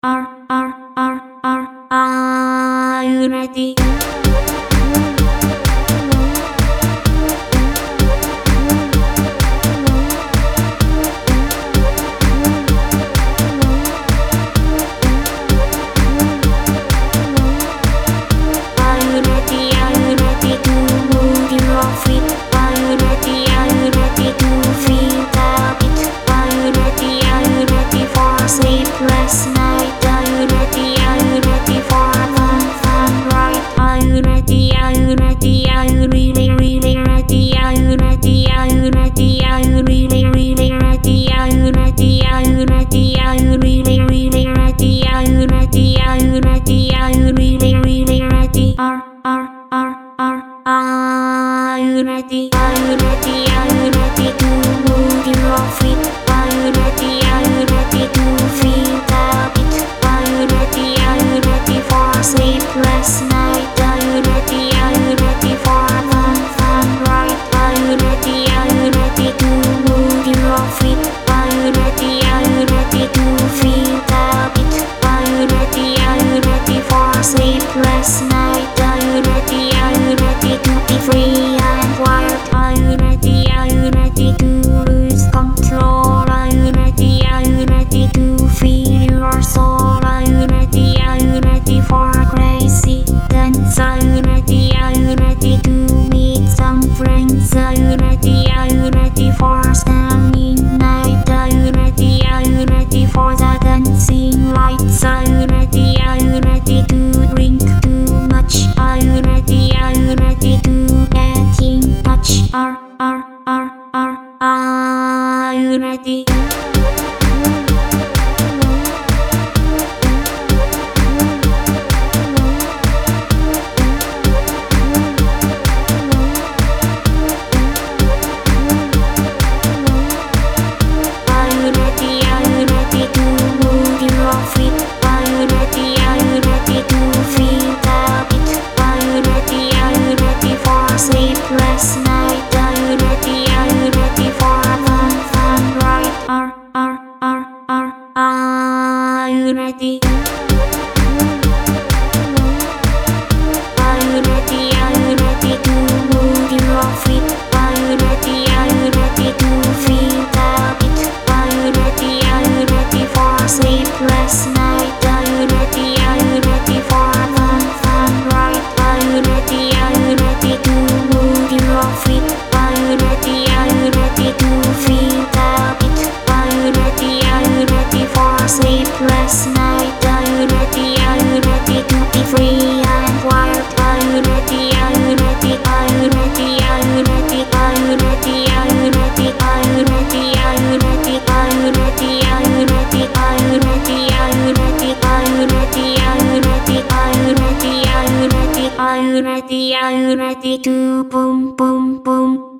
Are you ready? Sleepless night, are you ready? Are you ready for fun ride? Are you ready? Are you ready? Are you really ready? Are you ready? Are you ready? Are you really ready? Are you ready? Are you ready? Are you really ready? Are you ready? Are you ready? Are you really ready? Are you ready? Are you ready? Are you ready to move your feet? Are you ready? Are you ready to feel the beat? Are you ready? Are you ready for sleepless night? Are you ready? Are you ready for fun ride? Are you ready? Are you ready to move your feet? Are you ready? Are you ready to feel the beat? Are you ready? Are you ready for sleepless night? Are you ready? Are you ready to be free and wild? Are you ready? Are you ready to lose control? Are you ready? Are you ready to feel your soul? Are you ready? Are you ready for a crazy dance? Are you ready? Are you ready to meet some friends? Are you ready? Are you ready for a stunning night? Are you ready? Are you ready for the dancing lights? Are you ready? Are you ready to drink too much? Are you ready? Are you ready to get in touch? Are you ready? Sleepless night, are you ready? Are you ready for fun ride? Are you ready? Are you ready? Are you ready to move your feet? Are you ready? Are you ready to feel the beat? Are you ready? Are you ready for sleepless night? Are you ready? Are you ready for fun ride? Are you ready? Are you ready to move your feet? Are you ready? Are you ready to feel the beat? Are you ready? Are you ready for sleepless night? Are you ready? Are you ready to be free and wild? Are you ready? Are you ready? Are you ready? Are you ready? Are you ready? Are you ready? Are you ready? Are you ready? Are you ready? Are you ready? Are you ready? Are you ready? Are you ready? Are you ready? Are you ready? Are you ready? Are you ready? Are you ready to boom boom boom?